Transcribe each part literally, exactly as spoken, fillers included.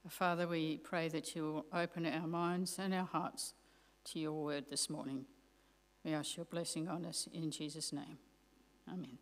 Father, we pray that you will open our minds and our hearts to your word this morning. We ask your blessing on us in Jesus' name. Amen.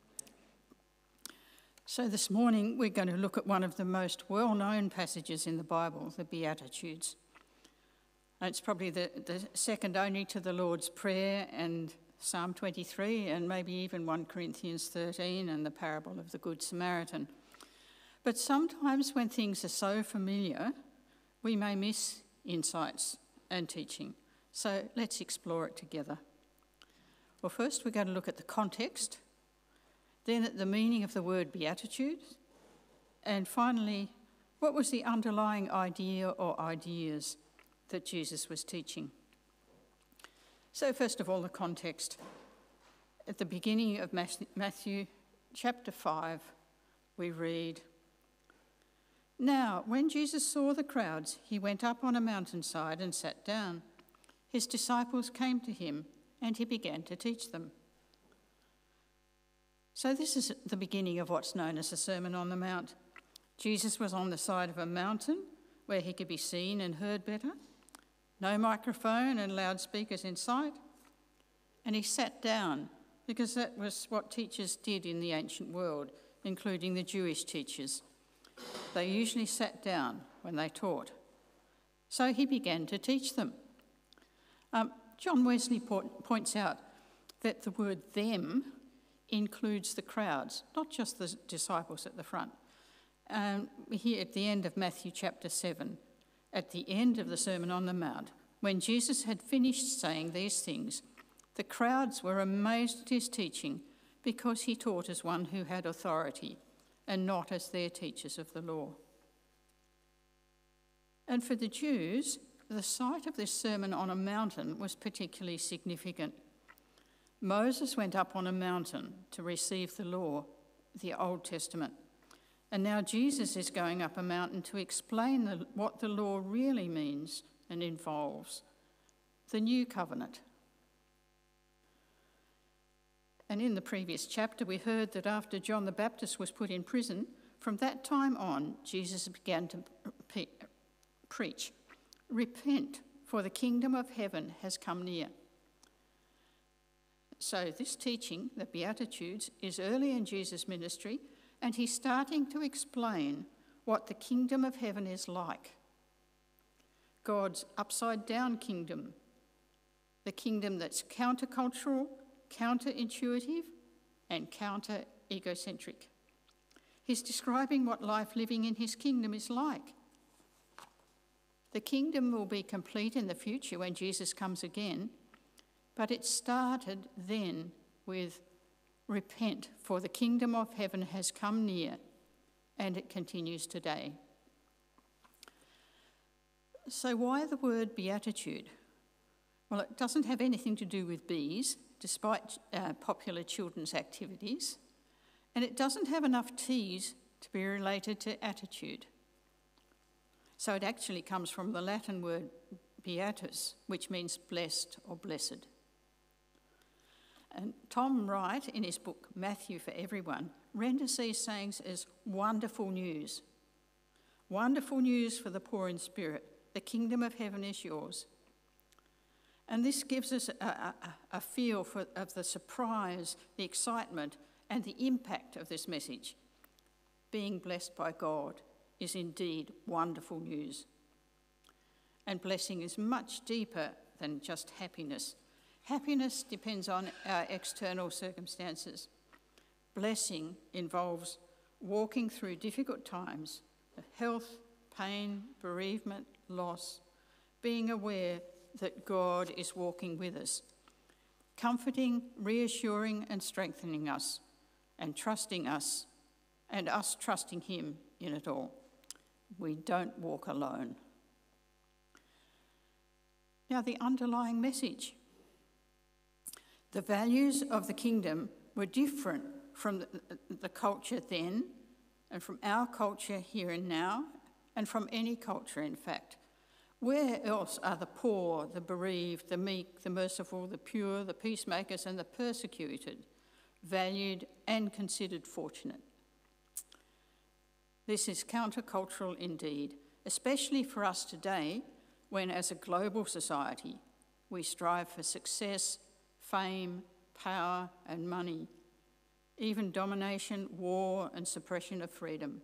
So this morning we're going to look at one of the most well-known passages in the Bible, the Beatitudes. It's probably the, the second only to the Lord's Prayer and Psalm twenty-three and maybe even First Corinthians thirteen and the parable of the Good Samaritan. But sometimes when things are so familiar, we may miss insights and teaching. So let's explore it together. Well, first we're going to look at the context, then at the meaning of the word beatitudes, and finally, what was the underlying idea or ideas that Jesus was teaching. So first of all, the context. At the beginning of Matthew chapter five, we read, "Now, when Jesus saw the crowds, he went up on a mountainside and sat down. His disciples came to him, and he began to teach them." So this is the beginning of what's known as the Sermon on the Mount. Jesus was on the side of a mountain where he could be seen and heard better. No microphone and loudspeakers in sight. And he sat down because that was what teachers did in the ancient world, including the Jewish teachers. They usually sat down when they taught. So he began to teach them. Um, John Wesley po- points out that the word them includes the crowds, not just the disciples at the front. Um, here at the end of Matthew chapter seven, at the end of the Sermon on the Mount, when Jesus had finished saying these things, the crowds were amazed at his teaching because he taught as one who had authority and not as their teachers of the law. And for the Jews, the site of this sermon on a mountain was particularly significant. Moses went up on a mountain to receive the law, the Old Testament. And now Jesus is going up a mountain to explain the, what the law really means and involves, the new covenant. And in the previous chapter, we heard that after John the Baptist was put in prison, from that time on, Jesus began to pre- preach, "Repent, for the kingdom of heaven has come near." So this teaching, the Beatitudes, is early in Jesus' ministry, and he's starting to explain what the kingdom of heaven is like. God's upside-down kingdom, the kingdom that's countercultural, counterintuitive, and counter-egocentric. He's describing what life living in his kingdom is like. The kingdom will be complete in the future when Jesus comes again, but it started then with "Repent, for the kingdom of heaven has come near," and it continues today. So why the word beatitude? Well, it doesn't have anything to do with bees, despite uh, popular children's activities, and it doesn't have enough T's to be related to attitude. So it actually comes from the Latin word beatus, which means blessed or blessed. And Tom Wright, in his book Matthew for Everyone, renders these sayings as wonderful news. Wonderful news for the poor in spirit. The kingdom of heaven is yours. And this gives us a, a, a feel for, of the surprise, the excitement, and the impact of this message. Being blessed by God is indeed wonderful news. And blessing is much deeper than just happiness. Happiness depends on our external circumstances. Blessing involves walking through difficult times of health, pain, bereavement, loss, being aware that God is walking with us, comforting, reassuring and strengthening us, and trusting us, and us trusting him in it all. We don't walk alone. Now, the underlying message. The values of the kingdom were different from the, the culture then, and from our culture here and now, and from any culture, in fact. Where else are the poor, the bereaved, the meek, the merciful, the pure, the peacemakers, and the persecuted valued and considered fortunate? This is countercultural indeed, especially for us today when, as a global society, we strive for success, fame, power and money, even domination, war and suppression of freedom.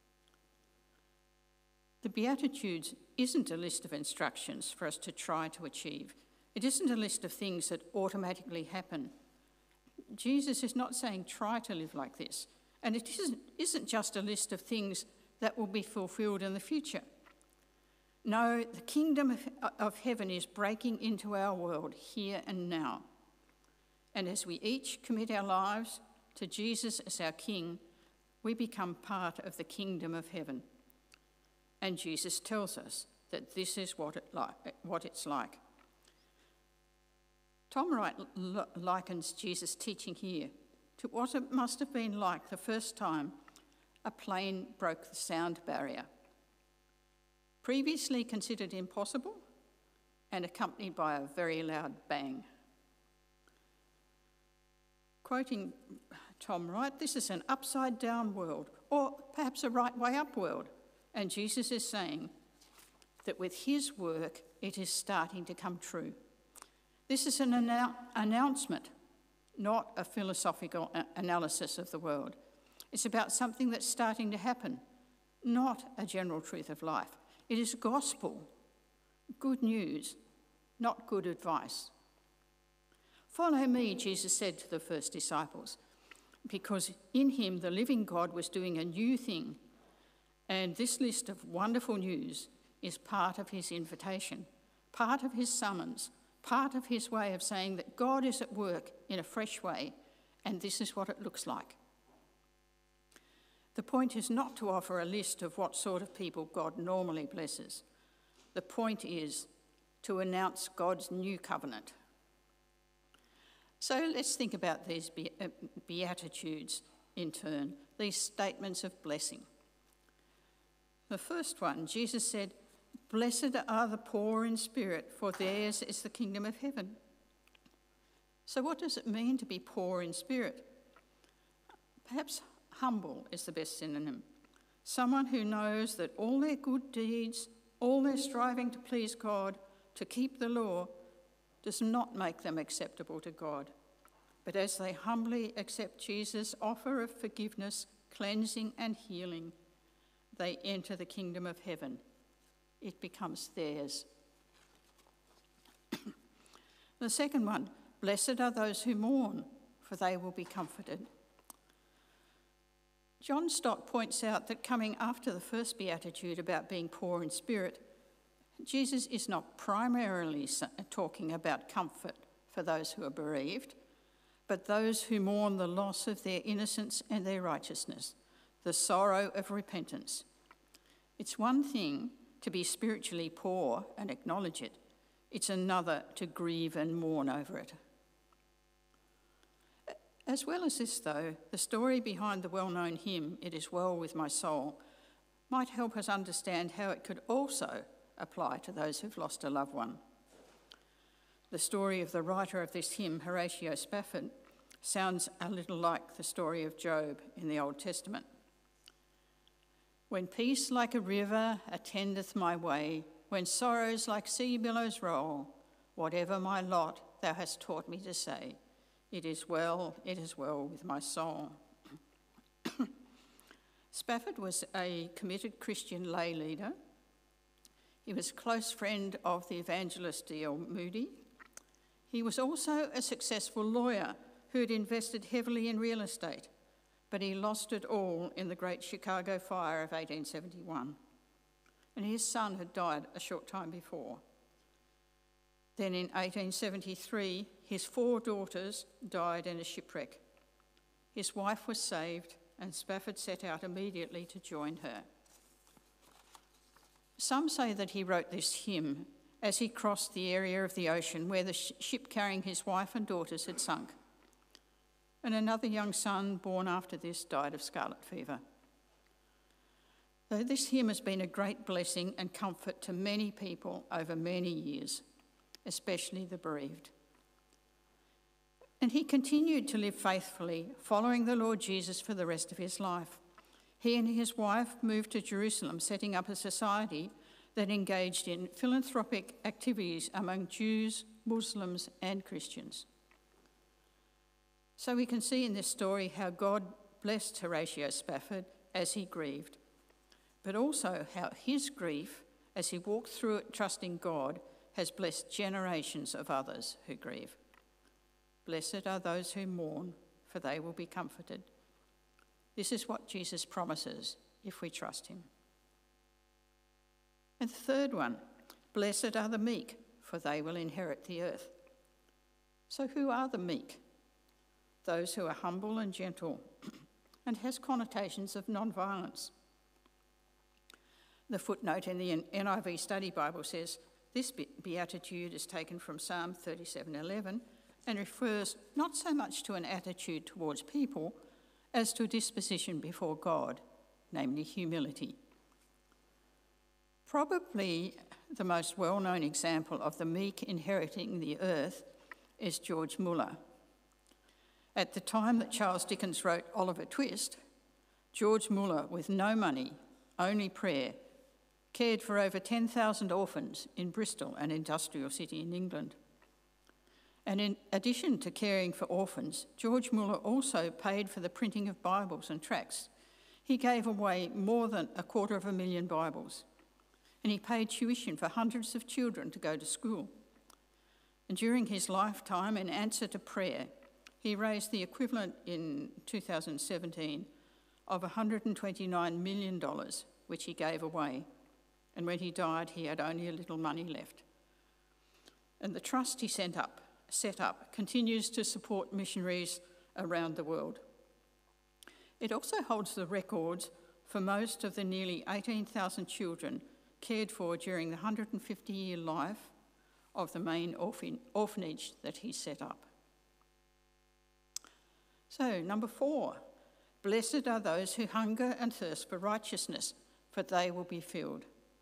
The Beatitudes isn't a list of instructions for us to try to achieve. It isn't a list of things that automatically happen. Jesus is not saying try to live like this, and it isn't, isn't just a list of things that will be fulfilled in the future. No, the kingdom of, of heaven is breaking into our world here and now. And as we each commit our lives to Jesus as our King, we become part of the kingdom of heaven. And Jesus tells us that this is what, it like, what it's like. Tom Wright likens Jesus' teaching here to what it must have been like the first time a plane broke the sound barrier. Previously considered impossible and accompanied by a very loud bang. Quoting Tom Wright, this is an upside down world, or perhaps a right way up world. And Jesus is saying that with his work, it is starting to come true. This is an annou- announcement, not a philosophical a- analysis of the world. It's about something that's starting to happen, not a general truth of life. It is gospel, good news, not good advice. Follow me, Jesus said to the first disciples, because in him the living God was doing a new thing. And this list of wonderful news is part of his invitation, part of his summons, part of his way of saying that God is at work in a fresh way, and this is what it looks like. The point is not to offer a list of what sort of people God normally blesses. The point is to announce God's new covenant. So let's think about these Beatitudes in turn, these statements of blessing. The first one, Jesus said, "Blessed are the poor in spirit, for theirs is the kingdom of heaven." So what does it mean to be poor in spirit? Perhaps humble is the best synonym. Someone who knows that all their good deeds, all their striving to please God, to keep the law, does not make them acceptable to God. But as they humbly accept Jesus' offer of forgiveness, cleansing and healing, they enter the kingdom of heaven. It becomes theirs. The second one, blessed are those who mourn, for they will be comforted. John Stott points out that coming after the first beatitude about being poor in spirit, Jesus is not primarily talking about comfort for those who are bereaved, but those who mourn the loss of their innocence and their righteousness, the sorrow of repentance. It's one thing to be spiritually poor and acknowledge it. It's another to grieve and mourn over it. As well as this, though, the story behind the well-known hymn, "It Is Well With My Soul," might help us understand how it could also apply to those who've lost a loved one. The story of the writer of this hymn, Horatio Spafford, sounds a little like the story of Job in the Old Testament. "When peace like a river attendeth my way, when sorrows like sea billows roll, whatever my lot thou hast taught me to say, it is well, it is well with my soul." Spafford was a committed Christian lay leader. He was a close friend of the evangelist D L Moody. He was also a successful lawyer who had invested heavily in real estate, but he lost it all in the Great Chicago Fire of eighteen seventy-one. And his son had died a short time before. Then in eighteen seventy-three, his four daughters died in a shipwreck. His wife was saved, and Spafford set out immediately to join her. Some say that he wrote this hymn as he crossed the area of the ocean where the sh- ship carrying his wife and daughters had sunk. And another young son born after this died of scarlet fever. Though this hymn has been a great blessing and comfort to many people over many years, especially the bereaved. And he continued to live faithfully, following the Lord Jesus for the rest of his life. He and his wife moved to Jerusalem, setting up a society that engaged in philanthropic activities among Jews, Muslims, and Christians. So we can see in this story how God blessed Horatio Spafford as he grieved, but also how his grief, as he walked through it trusting God, has blessed generations of others who grieve. Blessed are those who mourn, for they will be comforted. This is what Jesus promises if we trust him. And the third one, blessed are the meek, for they will inherit the earth. So who are the meek? Those who are humble and gentle, and has connotations of non-violence. The footnote in the N I V Study Bible says, this beatitude is taken from Psalm thirty-seven eleven and refers not so much to an attitude towards people as to a disposition before God, namely humility. Probably the most well-known example of the meek inheriting the earth is George Muller. At the time that Charles Dickens wrote Oliver Twist, George Muller, with no money, only prayer, cared for over ten thousand orphans in Bristol, an industrial city in England. And in addition to caring for orphans, George Muller also paid for the printing of Bibles and tracts. He gave away more than a quarter of a million Bibles, and he paid tuition for hundreds of children to go to school. And during his lifetime, in answer to prayer, he raised the equivalent in two thousand seventeen of one hundred twenty-nine million dollars, which he gave away. And when he died, he had only a little money left. And the trust he sent up, set up continues to support missionaries around the world. It also holds the records for most of the nearly eighteen thousand children cared for during the one hundred fifty year life of the main orphan- orphanage that he set up. So, number four, blessed are those who hunger and thirst for righteousness, for they will be filled.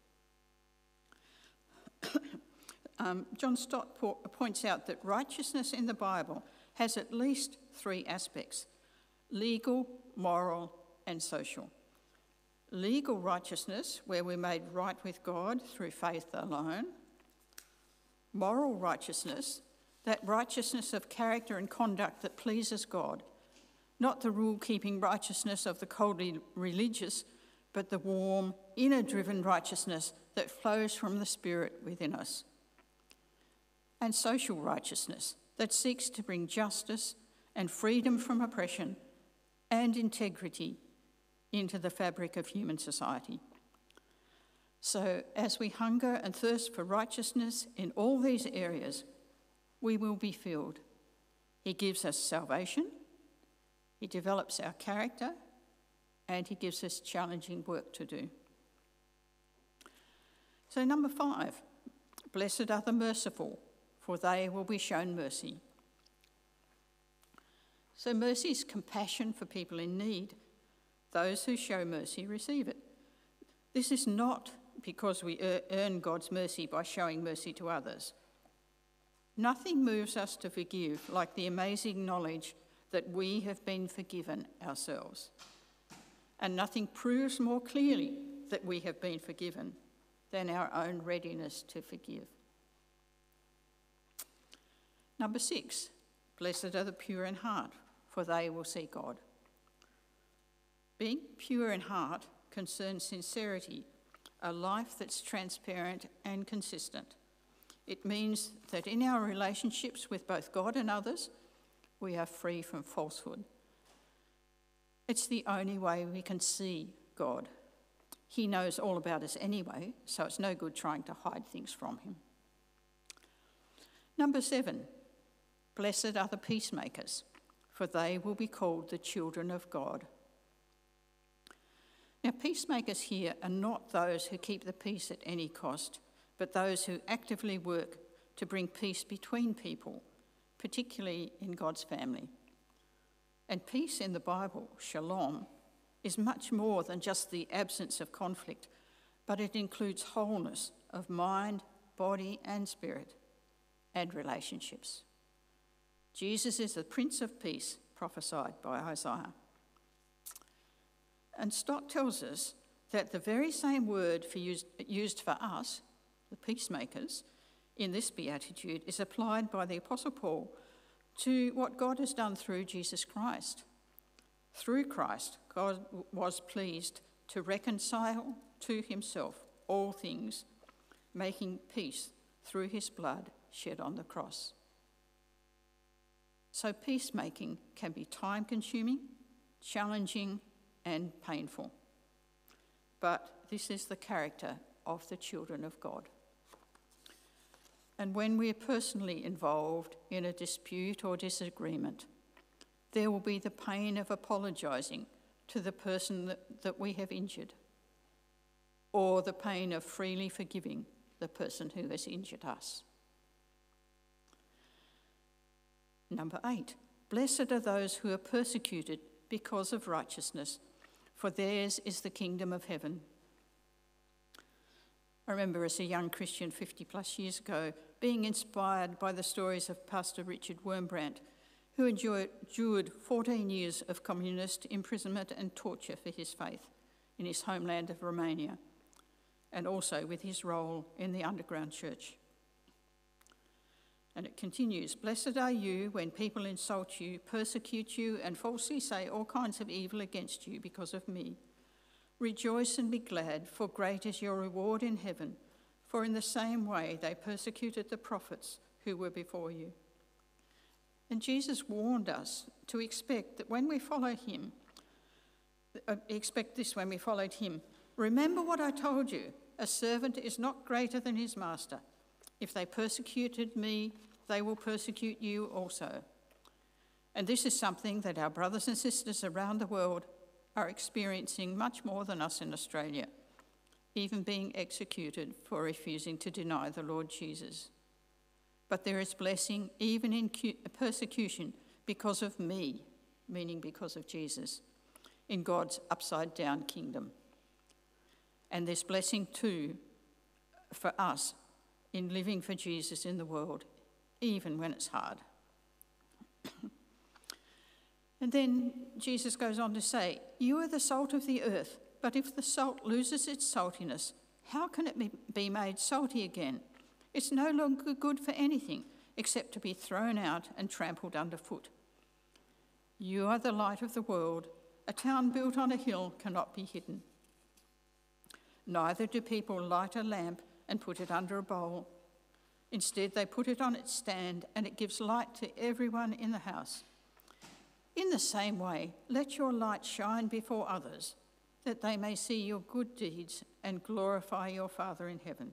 um, John Stott po- points out that righteousness in the Bible has at least three aspects: legal, moral, and social. Legal righteousness, where we're made right with God through faith alone. Moral righteousness, that righteousness of character and conduct that pleases God, not the rule-keeping righteousness of the coldly religious, but the warm, inner-driven righteousness that flows from the Spirit within us. And social righteousness that seeks to bring justice and freedom from oppression and integrity into the fabric of human society. So as we hunger and thirst for righteousness in all these areas, we will be filled. He gives us salvation, he develops our character, and he gives us challenging work to do. So number five, blessed are the merciful, for they will be shown mercy. So mercy is compassion for people in need. Those who show mercy receive it. This is not because we earn God's mercy by showing mercy to others. Nothing moves us to forgive like the amazing knowledge that we have been forgiven ourselves. And nothing proves more clearly that we have been forgiven than our own readiness to forgive. Number six, blessed are the pure in heart, for they will see God. Being pure in heart concerns sincerity, a life that's transparent and consistent. It means that in our relationships with both God and others, we are free from falsehood. It's the only way we can see God. He knows all about us anyway, so it's no good trying to hide things from him. Number seven, blessed are the peacemakers, for they will be called the children of God. Now, peacemakers here are not those who keep the peace at any cost, but those who actively work to bring peace between people, particularly in God's family. And peace in the Bible, shalom, is much more than just the absence of conflict, but it includes wholeness of mind, body, and spirit, and relationships. Jesus is the Prince of Peace, prophesied by Isaiah. And Stott tells us that the very same word for used, used for us, the peacemakers, in this beatitude is applied by the Apostle Paul to what God has done through Jesus Christ. Through Christ, God was pleased to reconcile to himself all things, making peace through his blood shed on the cross. So peacemaking can be time-consuming, challenging, and painful. But this is the character of the children of God. And when we're personally involved in a dispute or disagreement, there will be the pain of apologising to the person that, that we have injured, or the pain of freely forgiving the person who has injured us. Number eight, blessed are those who are persecuted because of righteousness, for theirs is the kingdom of heaven. I remember as a young Christian fifty plus years ago being inspired by the stories of Pastor Richard Wurmbrand, who endured fourteen years of communist imprisonment and torture for his faith in his homeland of Romania, and also with his role in the underground church. And it continues, blessed are you when people insult you, persecute you, and falsely say all kinds of evil against you because of me. Rejoice and be glad, for great is your reward in heaven, for in the same way they persecuted the prophets who were before you. And Jesus warned us to expect that when we follow him, uh, expect this when we followed him, remember what I told you, a servant is not greater than his master. If they persecuted me, they will persecute you also. And this is something that our brothers and sisters around the world are experiencing much more than us in Australia, even being executed for refusing to deny the Lord Jesus. But there is blessing even in persecution because of me, meaning because of Jesus, in God's upside-down kingdom. And there's blessing too for us in living for Jesus in the world, even when it's hard. And then Jesus goes on to say, you are the salt of the earth, but if the salt loses its saltiness, how can it be made salty again? It's no longer good for anything except to be thrown out and trampled underfoot. You are the light of the world. A town built on a hill cannot be hidden. Neither do people light a lamp and put it under a bowl. Instead, they put it on its stand, and it gives light to everyone in the house. In the same way, let your light shine before others, that they may see your good deeds and glorify your Father in heaven.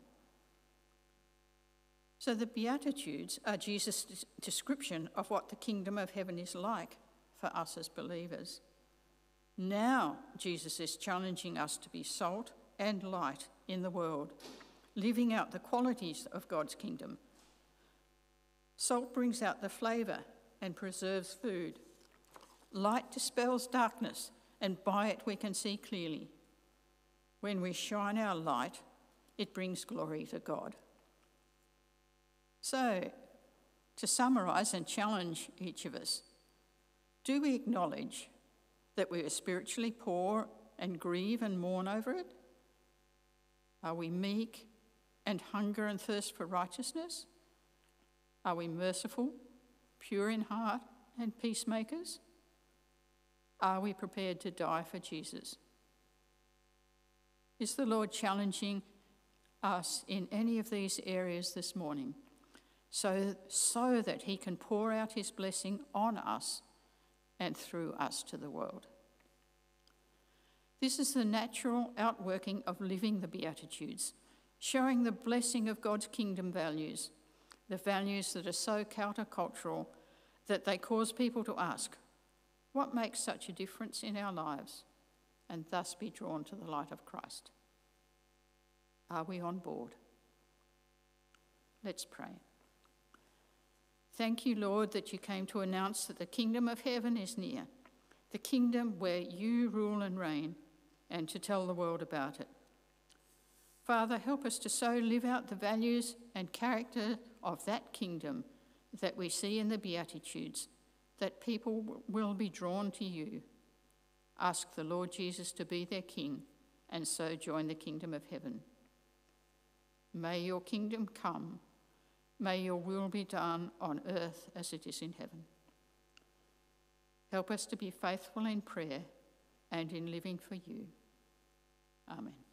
So the Beatitudes are Jesus' description of what the kingdom of heaven is like for us as believers. Now Jesus is challenging us to be salt and light in the world, living out the qualities of God's kingdom. Salt brings out the flavour and preserves food. Light dispels darkness, and by it we can see clearly. When we shine our light, it brings glory to God. So, to summarise and challenge each of us, do we acknowledge that we are spiritually poor and grieve and mourn over it? Are we meek and hunger and thirst for righteousness? Are we merciful, pure in heart, and peacemakers? Are we prepared to die for Jesus? Is the Lord challenging us in any of these areas this morning so, so that he can pour out his blessing on us and through us to the world? This is the natural outworking of living the Beatitudes, showing the blessing of God's kingdom values, the values that are so countercultural that they cause people to ask, what makes such a difference in our lives, and thus be drawn to the light of Christ? Are we on board? Let's pray. Thank you, Lord, that you came to announce that the kingdom of heaven is near, the kingdom where you rule and reign, and to tell the world about it. Father, help us to so live out the values and character of that kingdom that we see in the Beatitudes, that people will be drawn to you. ask the Lord Jesus to be their King and so join the kingdom of heaven. May your kingdom come. May your will be done on earth as it is in heaven. Help us to be faithful in prayer and in living for you. Amen.